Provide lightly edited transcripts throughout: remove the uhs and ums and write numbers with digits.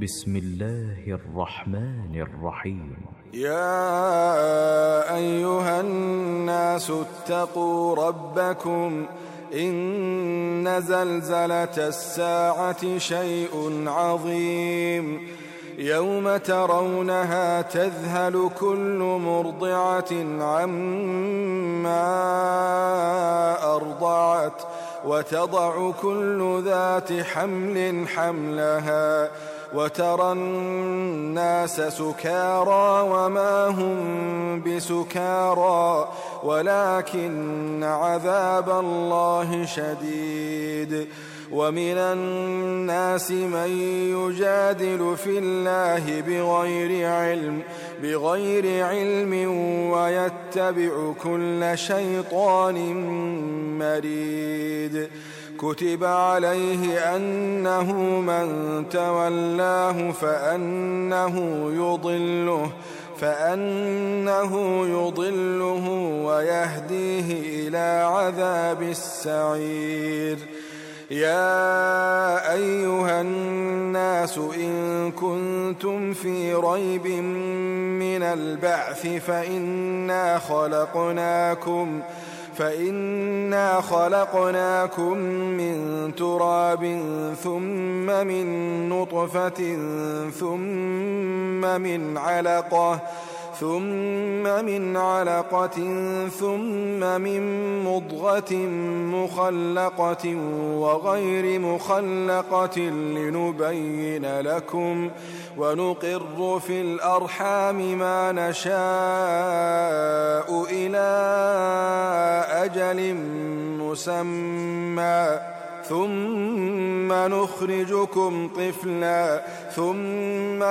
بسم الله الرحمن الرحيم. يا أيها الناس اتقوا ربكم إن زلزلة الساعة شيء عظيم يوم ترونها تذهل كل مرضعة عما أرضعت وتضع كل ذات حمل حملها وترى الناس سكارى وما هم بسكارى ولكن عذاب الله شديد. ومن الناس من يجادل في الله بغير علم ويتبع كل شيطان مريد. كتب عليه أنه من تولاه فأنه يضله ويهديه إلى عذاب السعير. يا أيها الناس إن كنتم في ريب من البعث فإنا خلقناكم من تراب ثم من نطفة ثم من علقة ثم من مضغة مخلقة وغير مخلقة لنبين لكم ونقر في الأرحام ما نشاء إلى أجل مسمى ثم نخرجكم طفلا ثم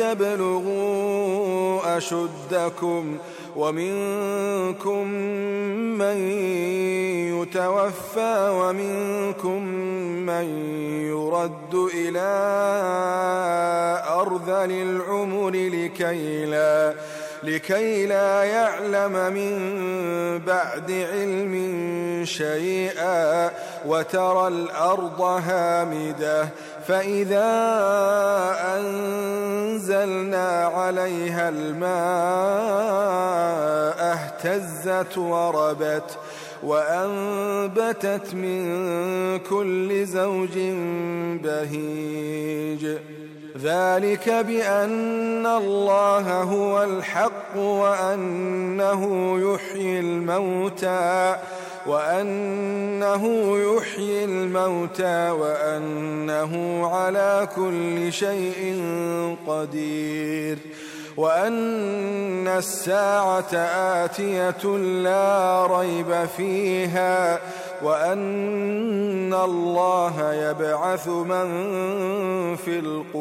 لتبلغوا أشدكم ومنكم من يتوفى ومنكم من يرد إلى أرذل العمر لكي لا يعلم من بعد علم شيئا. وترى الأرض هامدة فإذا أنزلنا عليها الماء اهتزت وربت وأنبتت من كل زوج بهيج. ذلك بأن الله هو الحق وأنه يحيي الموتى وأنه على كل شيء قدير وأن الساعة آتية لا ريب فيها وأن الله يبعث من في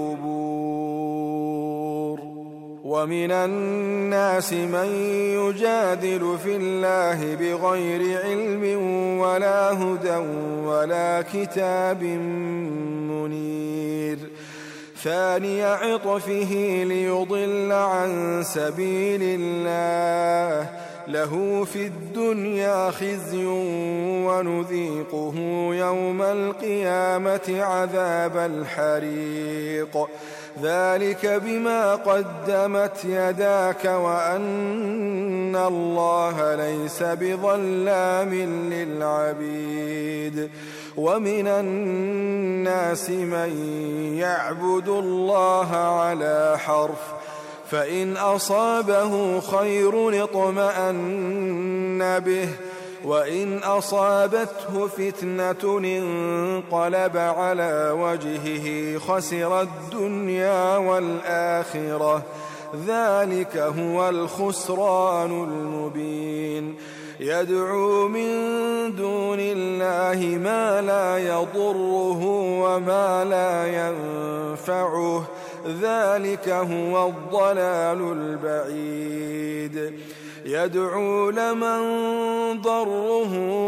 القبور. ومن الناس من يجادل في الله بغير علم ولا هدى ولا كتاب منير. ثاني عطفه ليضل عن سبيل الله له في الدنيا خزي ونذيقه يوم القيامة عذاب الحريق. ذلك بما قدمت يداك وأن الله ليس بظلام للعبيد. ومن الناس من يعبد الله على حرف فإن أصابه خير اطمأن به وإن أصابته فتنة انقلب على وجهه خسر الدنيا والآخرة. ذلك هو الخسران المبين. يدعو من دون الله ما لا يضره وما لا ينفعه ذلك هو الضلال البعيد. يدعو لمن ضره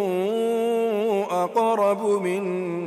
أقرب من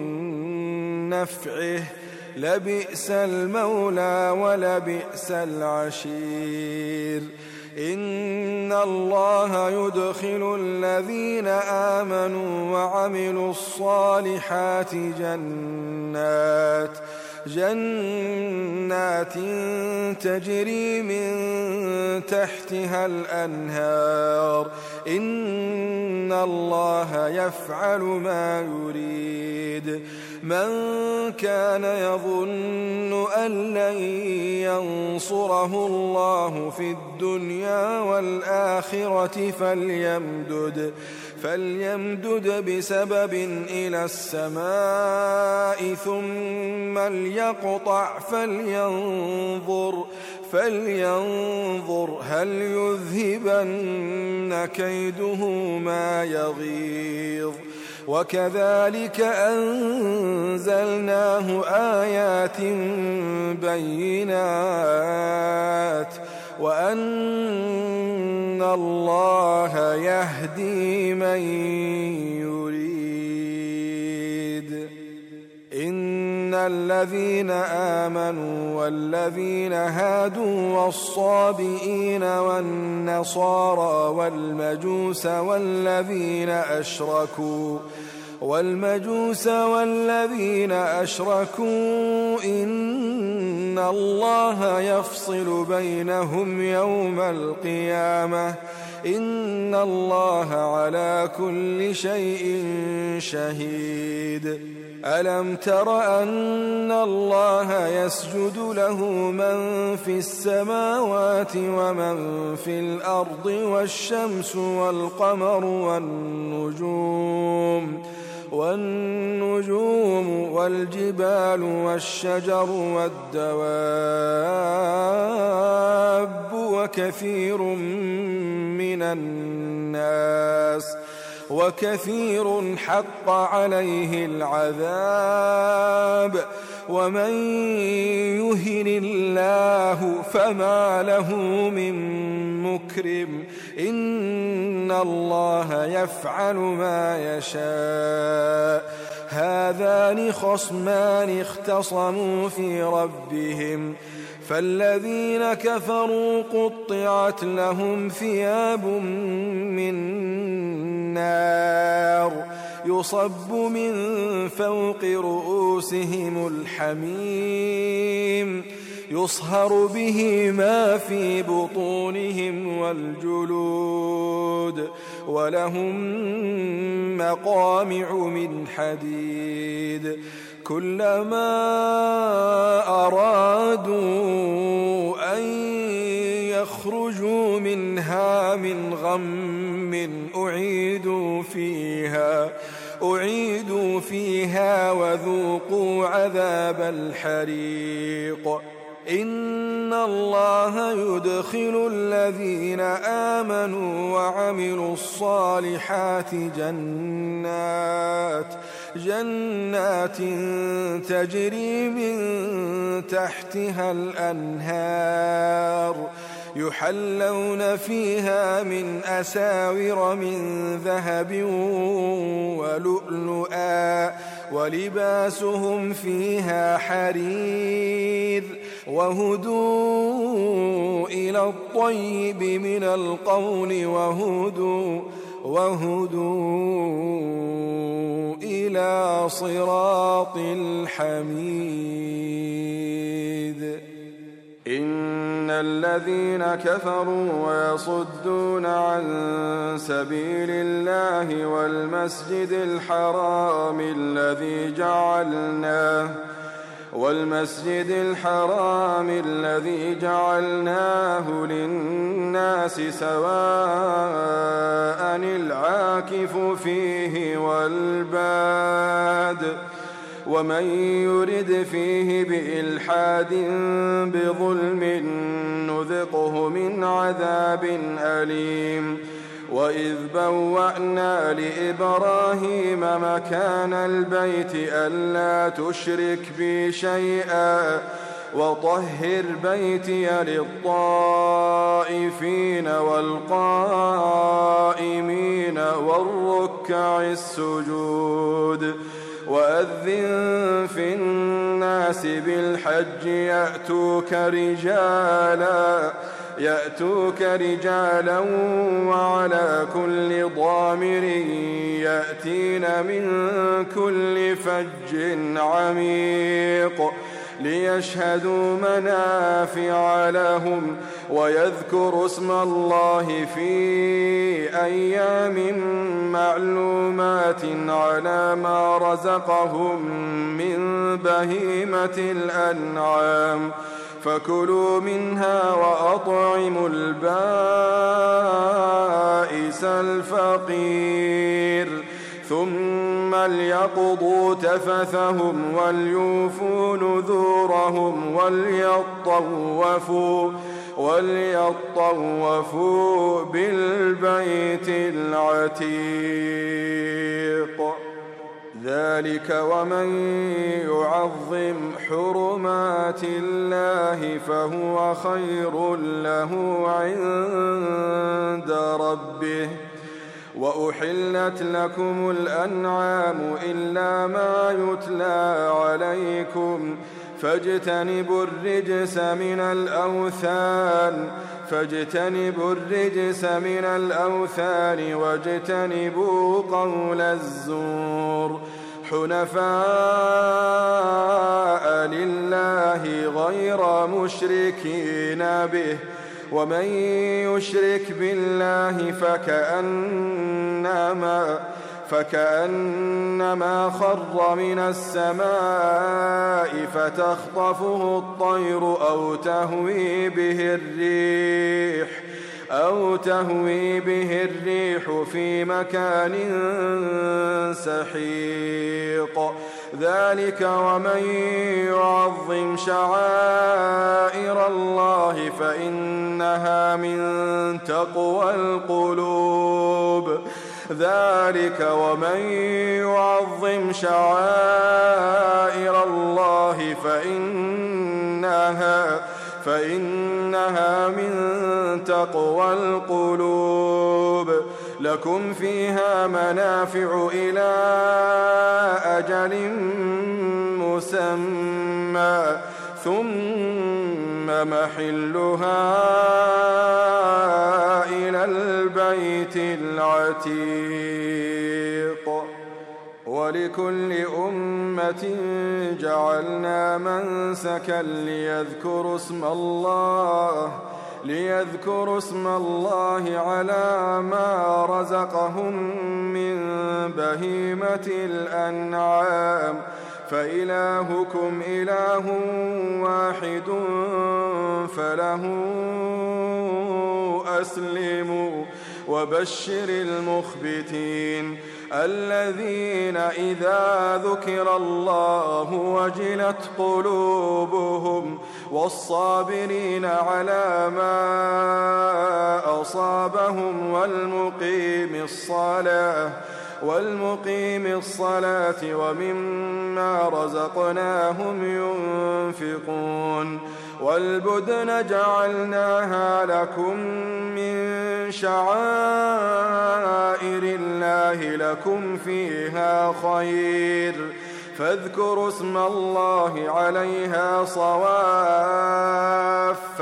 نفعه لبئس المولى ولبئس العشير. إن الله يدخل الذين آمنوا وعملوا الصالحات جنات تجري من تحتها الأنهار إن الله يفعل ما يريد من كان يظن أن لن ينصره الله في الدنيا والآخرة فليمدد بسبب إلى السماء ثم ليقطع فلينظر هل يذهبن كيده ما يغيظ وكذلك أنزلناه آيات بينات وأن الله يهدي من يريد إن الذين آمنوا والذين هادوا والصابئين والنصارى والمجوس والذين أشركوا إن الله يفصل بينهم يوم القيامة إن الله على كل شيء شهيد ألم تر أن الله يسجد له من في السماوات ومن في الأرض والشمس والقمر والنجوم والجبال والشجر والدواب وكثير حق عليه العذاب ومن يهن الله فما له من مكرم إن الله يفعل ما يشاء هذان خصمان اختصموا في ربهم فالذين كفروا قطعت لهم ثياب من نار يصب من فوق رؤوسهم الحميم يصهر به ما في بطونهم والجلود ولهم مقامع من حديد كلما أرادوا أن يخرجوا منها من غم أعيدوا فيها وذوقوا عذاب الحريق إن الله يدخل الذين آمنوا وعملوا الصالحات جنات تجري من تحتها الأنهار يحلون فيها من أساور من ذهب ولؤلؤا ولباسهم فيها حرير وهدوا إلى الطيب من القول وهدوا إلى صراط الحميد إن الذين كفروا ويصدون عن سبيل الله والمسجد الحرام الذي جعلناه للناس سواء العاكف فيه والباد ومن يرد فيه بإلحاد بظلم نذقه من عذاب أليم وإذ بوأنا لإبراهيم مكان البيت ألا تشرك بي شيئا وطهر بيتي للطائفين والقائمين والركع السجود وأذن في الناس بالحج يأتوك رجالا وعلى كل ضامر يأتين من كل فج عميق ليشهدوا منافع لهم ويذكروا اسم الله في أيام معلومات على ما رزقهم من بهيمة الأنعام فكلوا منها وأطعموا البائس الفقير ثم ليقضوا تفثهم وليوفوا نذورهم وليطوفوا بالبيت العتيق. ذلك ومن يعظم حرمات الله فهو خير له عند ربه. وأحلت لكم الأنعام إلا ما يتلى عليكم فاجتنبوا الرجس من الأوثان واجتنبوا قول الزور حنفاء لله غير مشركين به ومن يشرك بالله فكأنما خر من السماء فتخطفه الطير أو تهوي به الريح في مكان سحيق. ذلك ومن يعظم شعائر الله فإنها من تقوى القلوب. ذلك ومن يعظم شعائر الله فإنها من تقوى القلوب. لكم فيها منافع إلى أجل مسمى ثم محلها إلى البيت العتيق. ولكل أمة جعلنا منسكا ليذكروا اسم الله على ما رزقهم من بهيمة الأنعام فإلهكم إله واحد فله أسلموا. وبشر المخبتين الذين إذا ذكر الله وجلت قلوبهم والصابرين على ما أصابهم والمقيم الصلاة ومما رزقناهم ينفقون. والبدن جعلناها لكم من شعائر الله لكم فيها خير فاذكروا اسم الله عليها صواف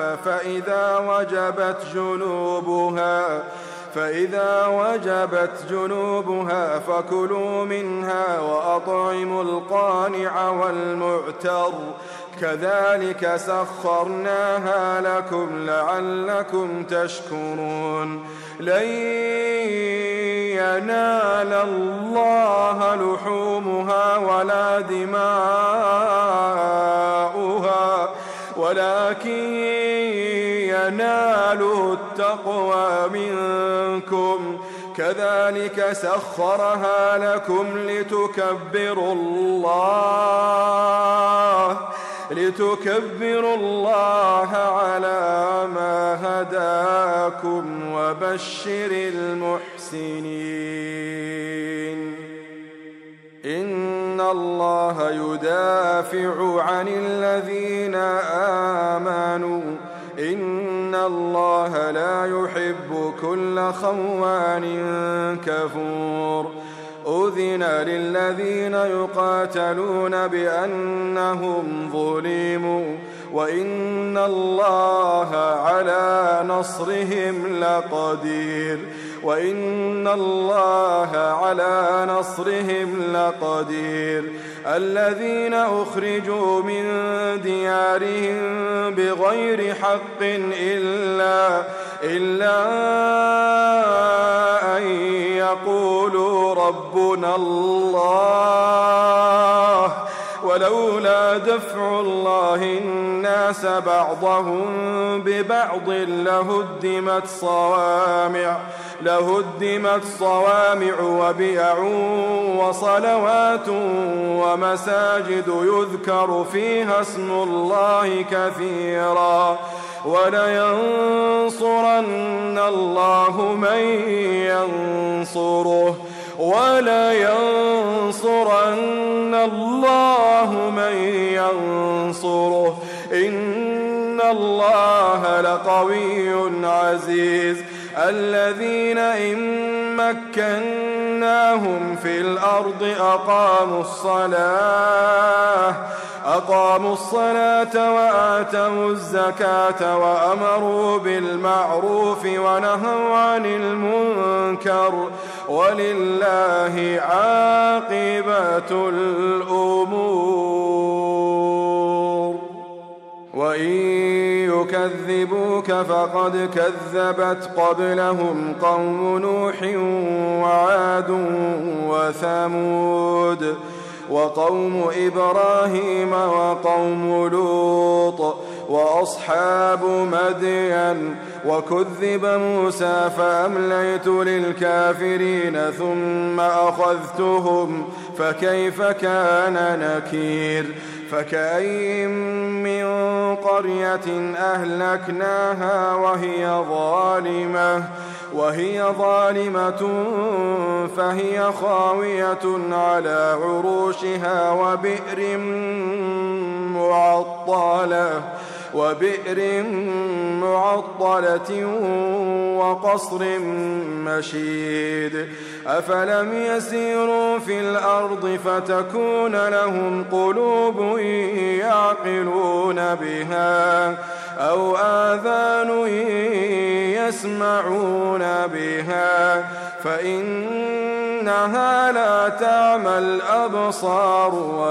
فإذا وجبت جنوبها فكلوا منها وأطعموا القانع والمعتر كذلك سخرناها لكم لعلكم تشكرون. لن ينال الله لحومها ولا دماؤها ولكن يناله التقوى منكم. كذلك سخرها لكم لتكبروا الله على ما هداكم. وبشر المحسنين. إن الله يدافع عن الذين آمنوا إن الله لا يحب كل خوان كفور. أذن للذين يقاتلون بأنهم ظلموا وإن الله على نصرهم لقدير. وإن الله على نصرهم لقدير. الذين أخرجوا من ديارهم بغير حق إلا أن يقولوا ربنا الله ولولا دفع الله الناس بعضهم ببعض لهدمت صوامع وبيع وصلوات ومساجد يذكر فيها اسم الله كثيرا ولينصرن الله من ينصره إن الله لقوي عزيز. الذين إن مكناهم في الأرض أقاموا الصلاة وآتوا الزكاة وأمروا بالمعروف ونهوا عن المنكر ولله عاقبة الأمور. وإن يكذبوك فقد كذبت قبلهم قوم نوح وعاد وثمود وقوم إبراهيم وقوم لوط وأصحاب مدين وكذب موسى فأمليت للكافرين ثم أخذتهم فكيف كان نكير. فكأين من قرية أهلكناها وهي ظالمة فهي خاوية على عروشها وبئر معطلة وقصر مشيد. أفلم يسيروا في الأرض فتكون لهم قلوب يعقلون بها أو آذان يسمعون بها فإنها لا تعمى الأبصار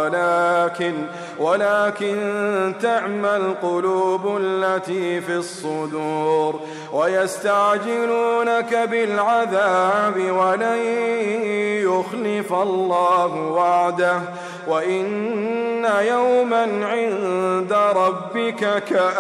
ولكن تعمى القلوب التي في الصدور. ويستعجلونك بالعذاب ولن يخلف الله وعده وإن يوما عند ربك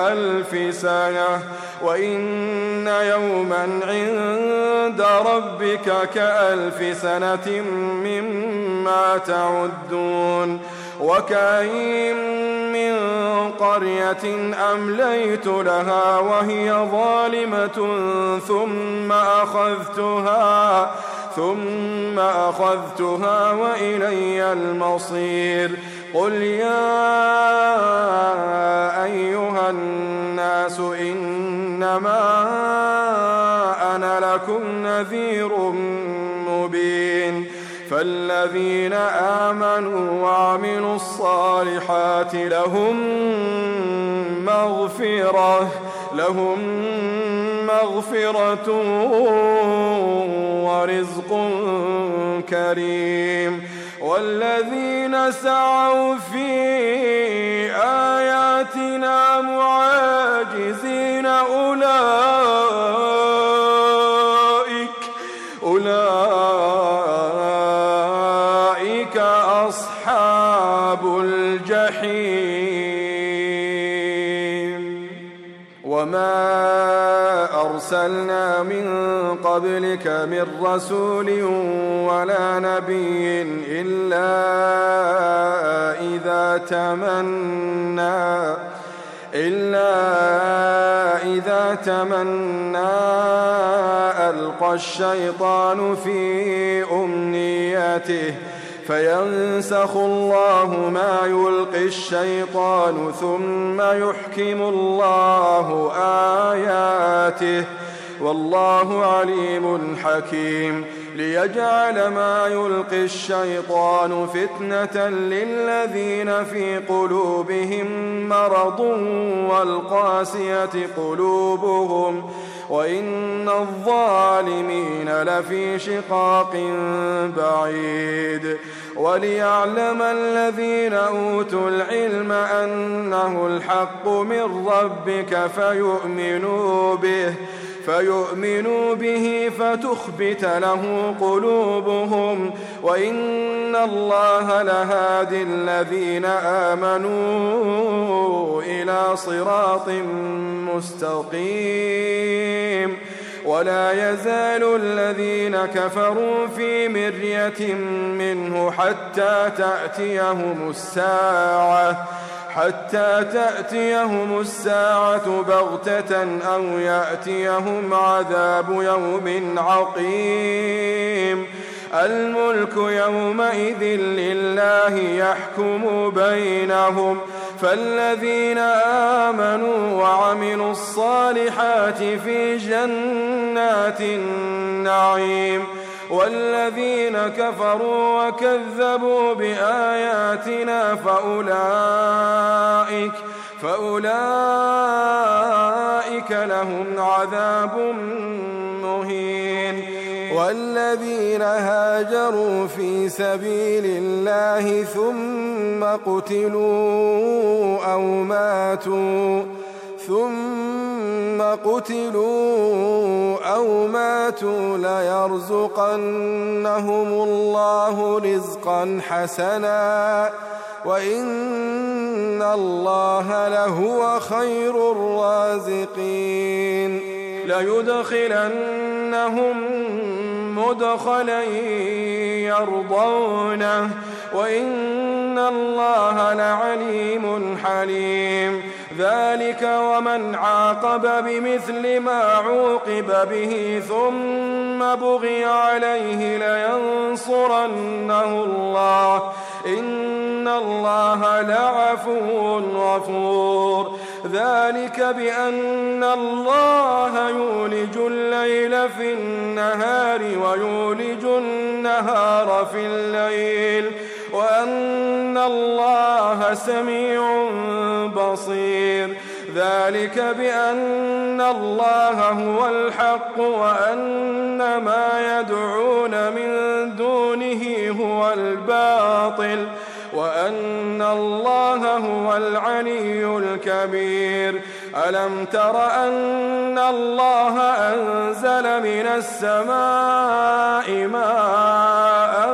كألف سنة مما تعدون. وكأين من قرية أمليت لها وهي ظالمة ثم أخذتها وإلي المصير. قل يا أيها الناس إنما أنا لكم نذير مبين. فالذين آمنوا وعملوا الصالحات لهم مغفرة ورزق كريم. والذين سعوا في آياتنا معاجزين أولئك أصحاب الجحيم. وما أرسلنا من قبلك من رسول ولا نبي إلا إذا تمنى ألقى الشيطان في أمنيته فينسخ الله ما يلقي الشيطان ثم يحكم الله آياته والله عليم حكيم. ليجعل ما يلقي الشيطان فتنة للذين في قلوبهم مرض والقاسية قلوبهم وإن الظالمين لفي شقاق بعيد. وليعلم الذين أوتوا العلم أنه الحق من ربك فيؤمنوا به فتخبت له قلوبهم، وإن الله لهادي الذين آمنوا إلى صراط مستقيم. ولا يزال الذين كفروا في مرية منه حتى تأتيهم الساعة بغتة أو يأتيهم عذاب يوم عقيم. الملك يومئذ لله يحكم بينهم، فالذين آمنوا وعملوا الصالحات في جنات النعيم، والذين كفروا وكذبوا بآياتنا فأولئك لهم عذاب مهين. والذين هاجروا في سبيل الله ثم قتلوا أو ماتوا ليرزقنهم الله رزقا حسنا، وإن الله لهو خير الرازقين. ليدخلنهم مدخلا يرضونه، وإن الله لعليم حليم. ذلك ومن عاقب بمثل ما عوقب به ثم بغي عليه لينصرنه الله، إن الله لعفو غفور. ذلك بأن الله يولج الليل في النهار ويولج النهار في الليل، وأن الله سميع بصير. ذلك بأن الله هو الحق وأن ما يدعون من دونه هو الباطل، وأن الله هو العلي الكبير. ألم تر أن الله أنزل من السماء ماء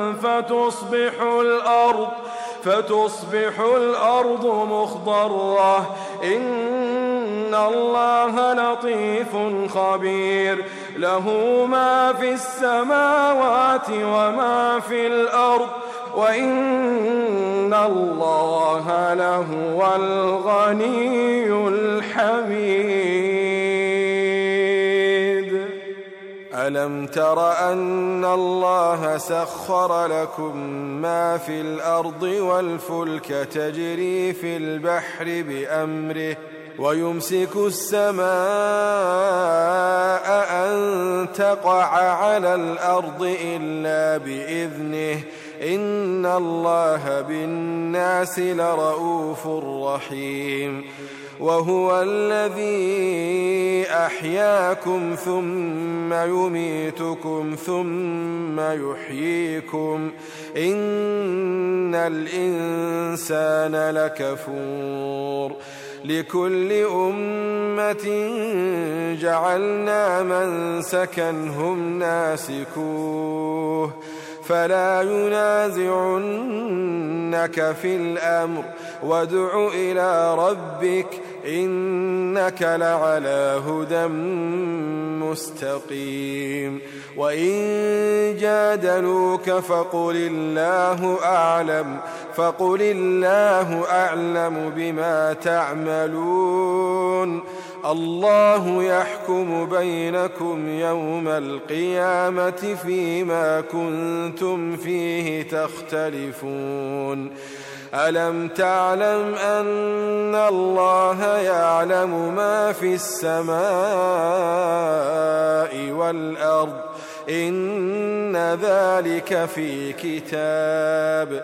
فتصبح الأرض مخضرة، إن الله لطيف خبير. له ما في السماوات وما في الأرض، وإن الله لهو الغني الحميد. ألم تر أن الله سخر لكم ما في الأرض والفلك تجري في البحر بأمره، ويمسك السماء أن تقع على الأرض إلا بإذنه، إن الله بالناس لرؤوف رحيم. وهو الذي أحياكم ثم يميتكم ثم يحييكم، إن الإنسان لكفور. لكل أمة جعلنا منسكا هم ناسكوه، فلا ينازعنك في الأمر، وادع إلى ربك إنك لعلى هدى مستقيم. وإن جادلوك فقل الله أعلم بما تعملون. الله يحكم بينكم يوم القيامة فيما كنتم فيه تختلفون. ألم تعلم أن الله يعلم ما في السماء والأرض؟ إن ذلك في كتاب،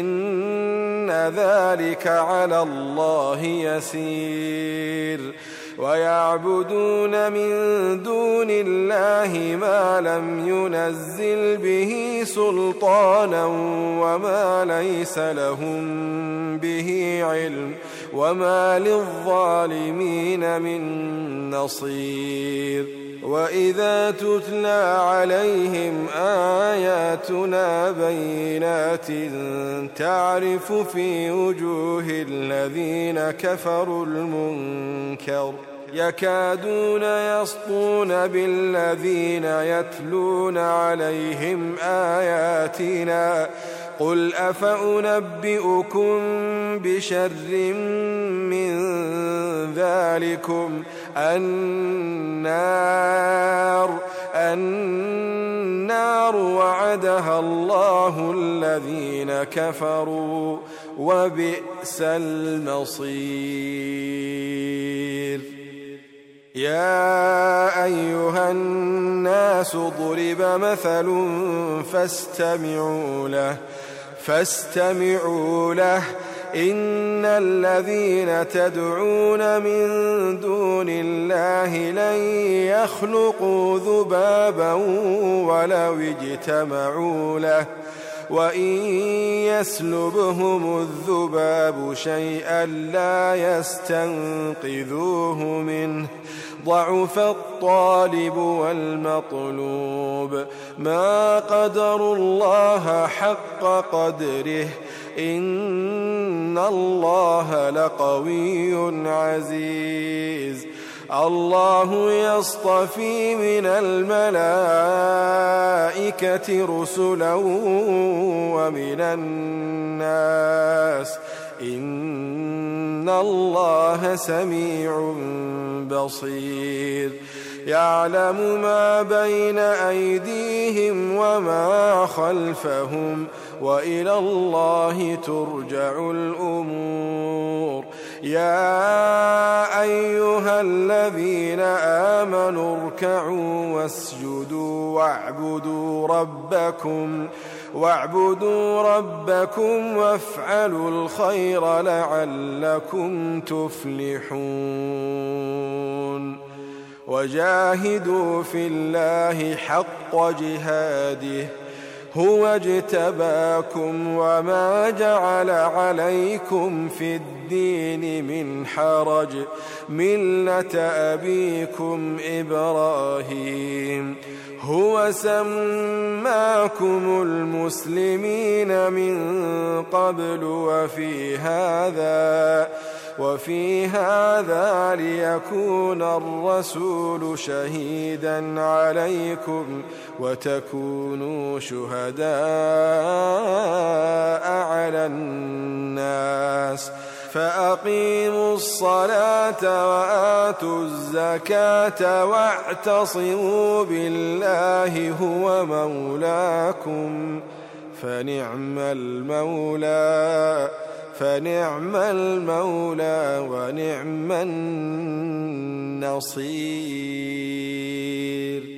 إن ذلك على الله يسير. ويعبدون من دون الله ما لم ينزل به سلطانا وما ليس لهم به علم وما للظالمين من نصير. وإذا تتلى عليهم آياتنا بينات تعرف في وجوه الذين كفروا المنكر يكادون يسطون بالذين يتلون عليهم آياتنا قل أفأنبئكم بشر من ذلكم النار وعدها الله الذين كفروا وبئس المصير. يا أيها الناس ضرب مثل فاستمعوا له إن الذين تدعون من دون الله لن يخلقوا ذبابا ولو اجتمعوا له وإن يسلبهم الذباب شيئا لا يستنقذوه منه ضعف الطالب والمطلوب ما قدروا الله حق قدره إن الله لقوي عزيز. الله يصطفي من الملائكة رسلا ومن الناس إن الله سميع بصير. يعلم ما بين أيديهم وما خلفهم وإلى الله ترجع الأمور. يا أيها الذين آمنوا اركعوا واسجدوا واعبدوا ربكم وافعلوا الخير لعلكم تفلحون. وجاهدوا في الله حق جهاده هو اجتباكم وما جعل عليكم في الدين من حرج ملة أبيكم إبراهيم هو سماكم المسلمين من قبل وفي هذا ليكون الرسول شهيدا عليكم وتكونوا شهداء على الناس فأقيموا الصلاة وآتوا الزكاة واعتصموا بالله هو مولاكم فنعم المولى ونعم النصير.